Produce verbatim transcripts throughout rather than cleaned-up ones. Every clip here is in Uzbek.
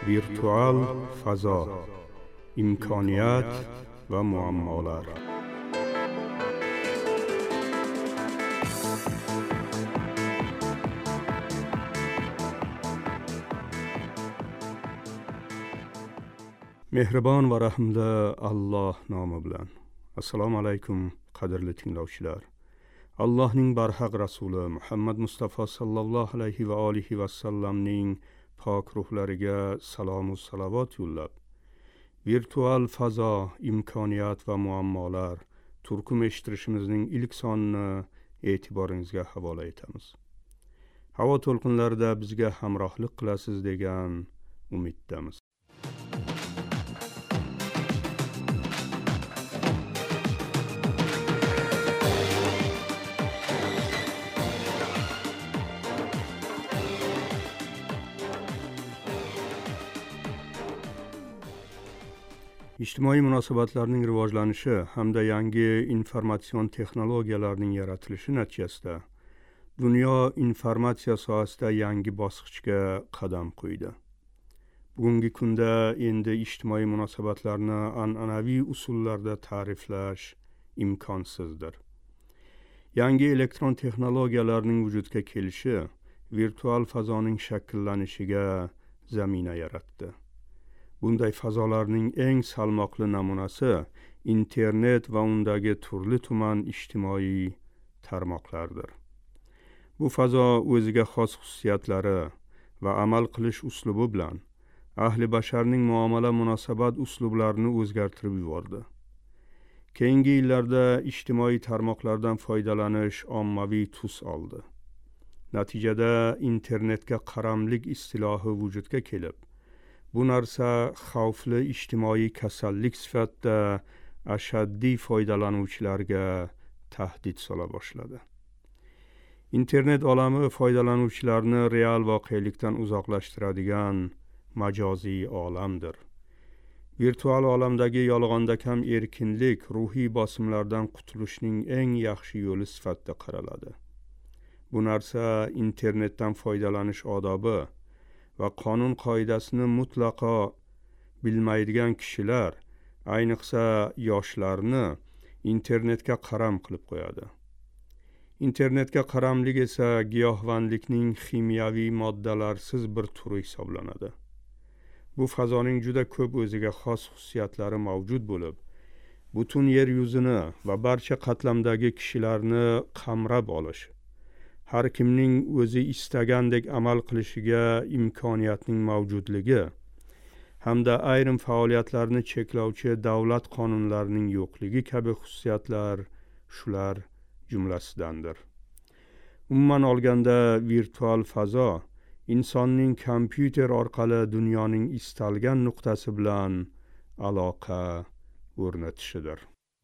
ویرتوال فضا، امکانیت و معماlar. mehribon va rahmli Alloh nomi bilan. Assalomu alaykum qadrli tinglovchilar. Allohning barhaq rasuli Muhammad Mustafa sallallohu alayhi va alihi va sallamning pok ruhlariga salom va salovat yo'llab, virtual fazo, imkoniyat va muammolar turkum eshittirishimizning ilk sonini e'tiboringizga havola etamiz. Havo to'lqinlarida bizga hamrohlik qilasiz degan umiddamiz. Ijtimoiy munosabatlarning rivojlanishi hamda yangi informatsion texnologiyalarning yaratilishi natijasida dunyo informatsiya sohasida yangi bosqichga qadam qo'ydi. Bugungi kunda endi ijtimoiy munosabatlarni an'anaviy usullarda ta'riflash imkonsizdir. Yangi elektron texnologiyalarning vujudga kelishi virtual fazoning shakllanishiga zamina yaratdi. Bunday fazolarning eng salmoqli namunasi internet va undagi turli tuman ijtimoiy tarmoqlardir. Bu fazo o'ziga xos xususiyatlari va amal qilish uslubi bilan ahli basharning muomala munosabat uslublarini o'zgartirib yubordi. Keyingi yillarda ijtimoiy tarmoqlardan foydalanish ommaviy tus oldi. Natijada internetga qaramlik istilohi vujudga kelib, bu narsa xavfli ijtimoiy kasallik sifatida ashaddiy foydalanuvchilarga tahdid sola boshladi. Internet olami foydalanuvchilarni real voqelikdan uzoqlashtiradigan majoziy olamdir. Virtual olamdagi yolg'onda kam erkinlik ruhiy bosimlardan qutulishning eng yaxshi yo'li sifatida qaraladi. Bu narsa internetdan foydalanish odobi va qonun qoidasini mutlaqo bilmaydigan kishilar, ayniqsa yoshlarni internetga qaram qilib qo'yadi. Internetga qaramlik esa giyohvandlikning ximiyaviy moddalarsiz bir turi hisoblanadi. Bu fazoning juda ko'p o'ziga xos xususiyatlari mavjud bo'lib, butun yer yuzini va barcha qatlamdagi kishilarni qamrab olish, har kimning o'zi istagandek amal qilishiga imkoniyatning mavjudligi hamda ayrim faoliyatlarni cheklovchi davlat qonunlarining yo'qligi kabi xususiyatlar shular jumlasidandir. Umuman olganda virtual fazo insonning kompyuter orqali dunyoning istalgan nuqtasi bilan aloqa o'rnatishidir.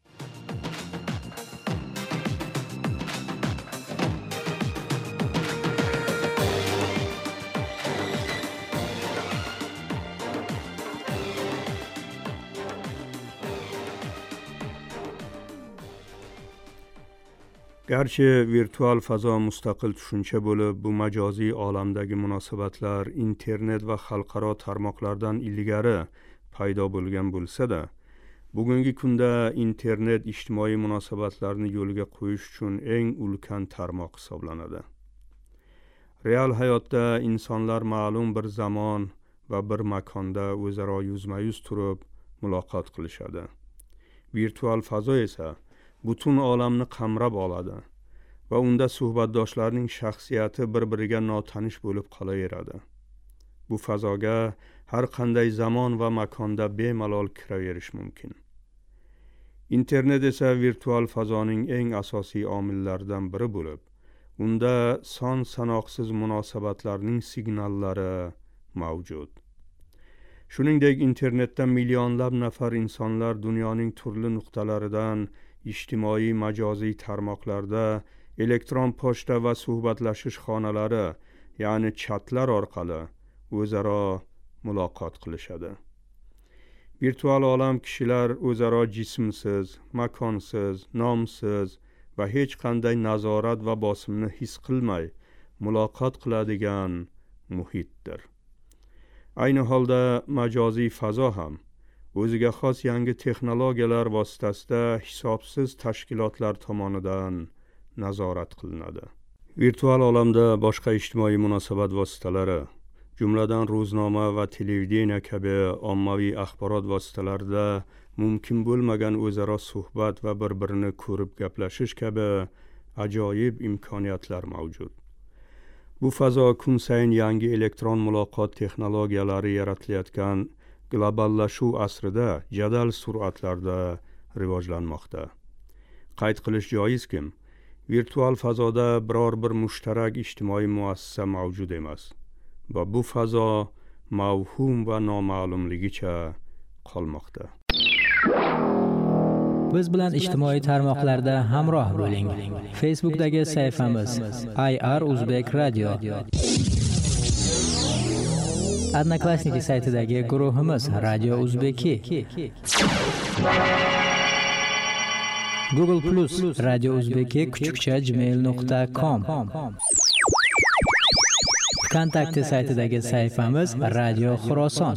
Garchi virtual fazo mustaqil tushuncha bo'lib, bu majoziy olamdagi munosabatlar internet va xalqaro tarmoqlardan ilgari paydo bo'lgan bo'lsa-da, bugungi kunda internet ijtimoiy munosabatlarni yo'lga qo'yish uchun eng ulkan tarmoq hisoblanadi. Real hayotda insonlar ma'lum bir zamon va bir makonda o'zaro yuzma-yuz turib muloqot qilishadi. Virtual fazo esa butun olamni qamrab oladi va unda suhbatdoshlarning shaxsiyati bir-biriga notanish bo'lib qolaveradi. Bu fazoga har qanday zamon va makonda bemalol kiraverish mumkin. Internet esa virtual fazoning eng asosiy omillaridan biri bo'lib, unda son sanoqsiz munosabatlarning signallari mavjud. Shuningdek, internetda millionlab nafar insonlar dunyoning turli nuqtalaridan ijtimoiy majoziy tarmoqlarda elektron pochta va suhbatlashish xonalari, ya'ni chatlar orqali o'zaro muloqot qilishadi. Virtual olam kishilar o'zaro jismsiz, makonsiz, nomsiz va hech qanday nazorat va bosimni his qilmay muloqot qiladigan muhitdir. Aynı halda majoziy fazo ham o'ziga xos yangi texnologiyalar vositasida hisobsiz tashkilotlar tomonidan nazorat qilinadi. Virtual olamda boshqa ijtimoiy munosabat vositalari, jumladan ro'znoma va televideniya kabi ommaviy axborot vositalarida mumkin bo'lmagan o'zaro suhbat va bir-birini ko'rib gaplashish kabi ajoyib imkoniyatlar mavjud. Bu fazo kun sayin yangi elektron muloqot texnologiyalari yaratilayotgan globallashuv asrida jadal sur'atlarda rivojlanmoqda. Qayd qilish joizki, virtual fazoda biror bir mushtarak ijtimoiy muassasa mavjud emas va bu fazo mavhum va noma'lumligicha qolmoqda. Biz bilan ijtimoiy tarmoqlarda hamroh bo'ling. Facebookdagi sahifamiz I R Uzbek Radio. Odnoklassniki saytidagi guruhimiz Radio Uzbeki. Google Plus Radio Uzbeki kuchukcha gmail nuqta com. Kontakti saytidagi sahifamiz Radio Xuroson.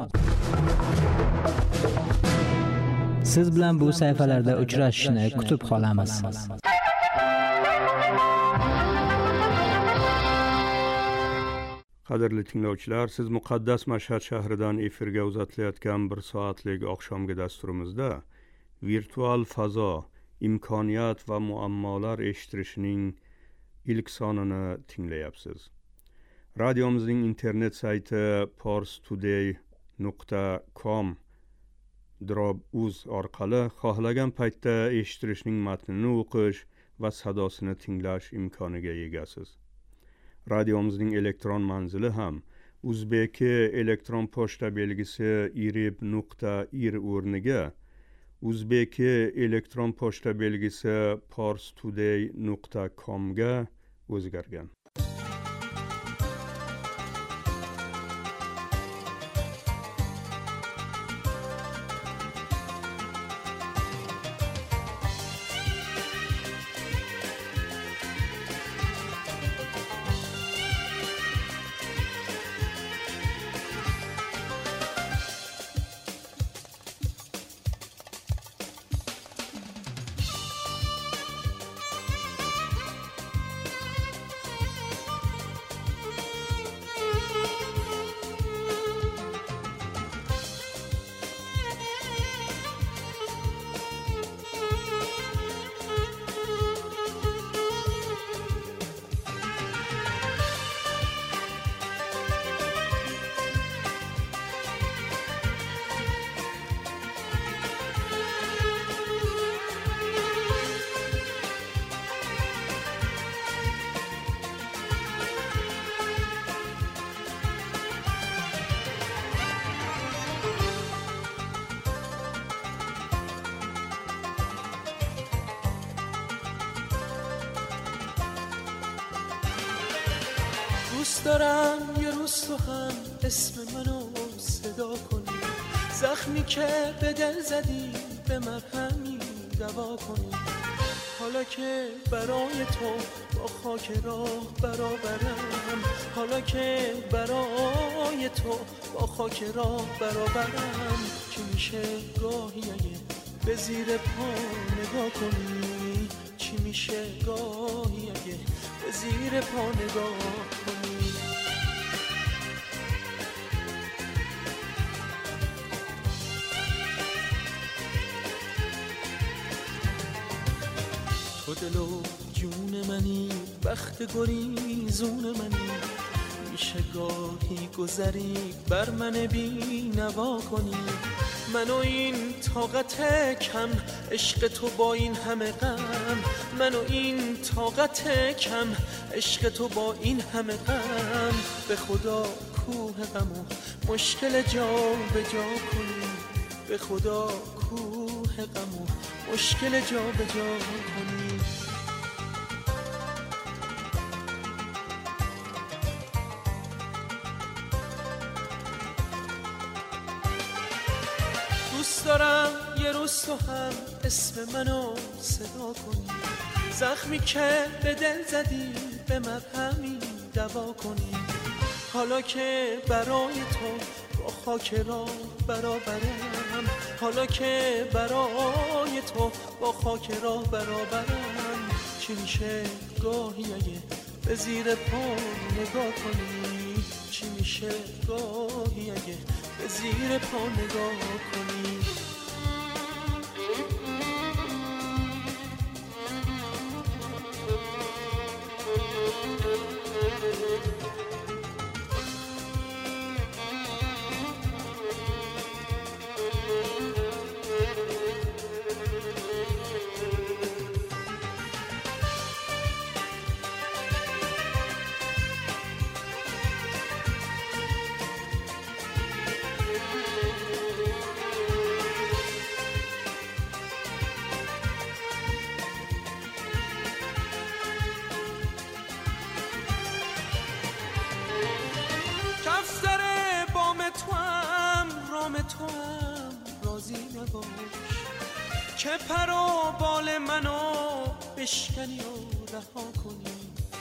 Siz bilan bu sayfalarda uchrashishni kutib qolamiz. Qadrli tinglovchilar, siz muqaddas Mashhad shahridan efirga uzatilayotgan bir soatlik oqshomgi dasturimizda virtual fazo, imkoniyat va muammolar eshittirishning ilk sonini tinglayapsiz. Radiomizning internet sayti parstoday nuqta com drop uz orqali xohlagan paytda eshittirishning matnini o'qish va sadosini tinglash imkoniga egasiz. Radiomizning elektron manzili ham Uzbeki elektron pochta belgisi irib nuqta ir o'rniga Uzbeki elektron pochta belgisi parstoday nuqta com ga o'zgargan. دوست دارم یه روز تو هم اسم منو صدا کنی، زخمی که به دل زدی به مرهمی دوا کنی. حالا که برای تو با خاک راه برابرم، حالا که برای تو با خاک راه برابرم، چی میشه گاهی اگه به زیر پا نگاه کنی، چی میشه گاهی اگه به زیر پا نگاه کنی. تو دل و جون منی، بخت گریزون منی، میشه گاهی گذری بر من بی نوا کنی. منو این طاقت کم، عشق تو با این همه غم، منو این طاقت کم، عشق تو با این همه غم. به خدا کوه غمو مشکل جا به جا کنی، به خدا کوه غمو مشکل جا به جا کنی. دوست دارم یه روز تو هم اسم منو صدا کنی، زخمی که به دل زدی به مرهمی دوا کنی. حالا که برای تو با خاک راه برابرم، حالا که برای تو با خاک راه برابرم، چی میشه گاهی اگه به زیر پا نگاه کنی؟ چی میشه گاهی اگه به زیر پا نگاه کنی؟ که پر و بال منو بشکنی و رها کنی،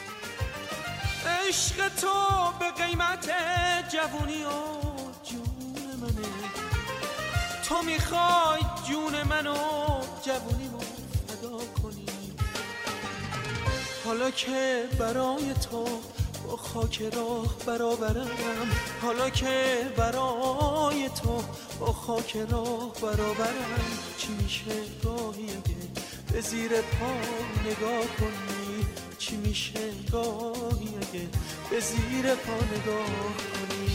عشق تو به قیمت جوونی و جون منه، تو میخوای جون منو جوونی و فدا کنی. حالا که برای تو با خاک راه برابرم، حالا که برای تو با خاک راه برابرم، چی میشه گاهی اگه به زیر پا نگاه کنی؟ چی میشه گاهی اگه به زیر پا نگاه کنی؟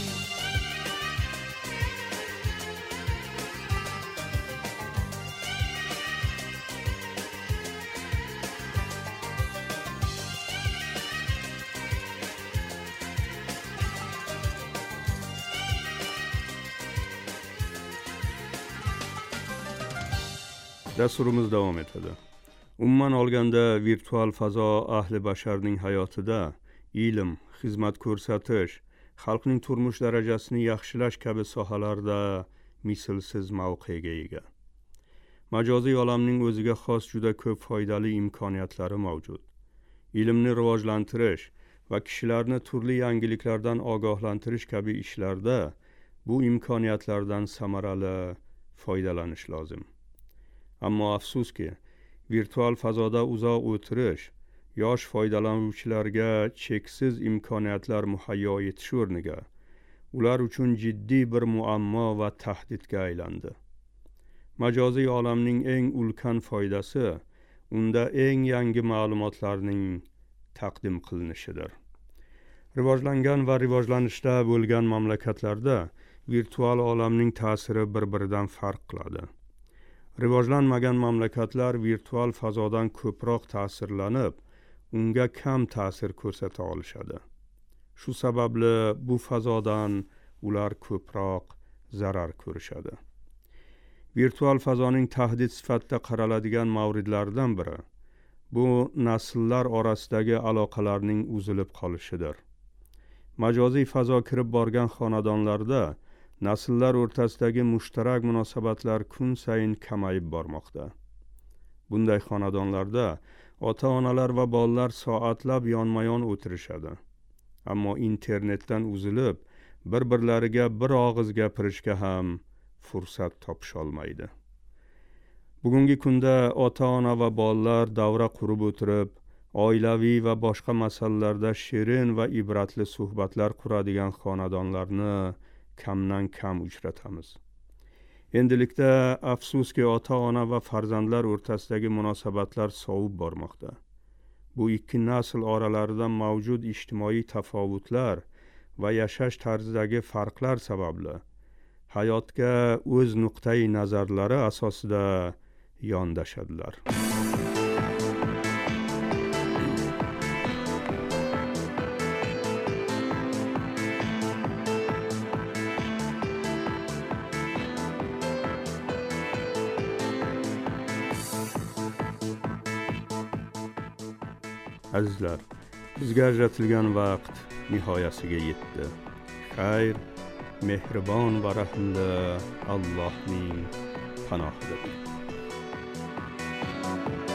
Dasturimiz davom etadi. Umuman olganda virtual fazo ahli basharning hayotida ilm, xizmat ko'rsatish, xalqning turmush darajasini yaxshilash kabi sohalarda mislsiz mavqega ega. Majoziy olamning o'ziga xos juda ko'p foydali imkoniyatlari mavjud. Ilmni rivojlantirish va kishilarni turli yangiliklardan ogohlantirish kabi ishlarda bu imkoniyatlardan samarali foydalanish lozim. Ammo afsuski, virtual fazoda uzoq o'tirish yosh foydalanuvchilarga cheksiz imkoniyatlar muhayyo etish o'rniga ular uchun jiddiy bir muammo va tahdidga aylandi. Majoziy olamning eng ulkan foydasi unda eng yangi ma'lumotlarning taqdim qilinishidir. Rivojlangan va rivojlanishda bo'lgan mamlakatlarda virtual olamning ta'siri bir-biridan farq qiladi. Rivojlanmagan mamlakatlar virtual fazodan ko'proq ta'sirlanib, unga kam ta'sir ko'rsata olishadi. Shu sababli bu fazodan ular ko'proq zarar ko'rishadi. Virtual fazoning tahdid sifatida qaraladigan mavridlardan biri bu nasllar orasidagi aloqalarning uzilib qolishidir. Majoziy fazo kirib borgan xonadonlarda nasllar o'rtasidagi mushtarak munosabatlar kun sayin kamayib bormoqda. Bunday xonadonlarda ota-onalar va bolalar soatlab yonma-yon o'tirishadi. Ammo internetdan uzilib, bir-birlariga bir og'iz gapirishga ham fursat topisholmaydi. Bugungi kunda ota-ona va bolalar davra qurib o'tirib, oilaviy va boshqa masalalarda shirin va ibratli suhbatlar quradigan xonadonlarni kamdan kam uchratamiz. Endilikda afsuski ota-ona va farzandlar o'rtasidagi munosabatlar sovib bormoqda. Bu ikki nasl oralarida mavjud ijtimoiy tafovutlar va yashash tarzidagi farqlar sababli hayotga o'z nuqtai nazarlari asosida yondashadilar. Azizlar, bizga ajratilgan vaqt nihoyasiga yetdi. Xayr, mehribon va rahimli Allohning panohida.